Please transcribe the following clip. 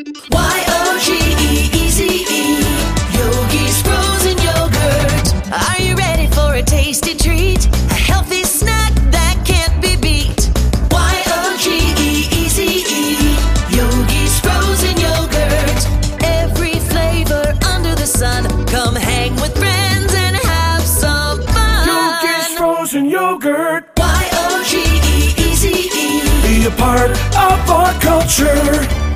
Y-O-G-E-E-Z-E, Yogi's frozen yogurt. Are you ready for a tasty treat? A healthy snack that can't be beat. Y-O-G-E-E-Z-E, Yogi's frozen yogurt. Every flavor under the sun. Come hang with friends and have some fun. Yogi's frozen yogurt. Y-O-G-E-E-Z-E, Be a part of our culture.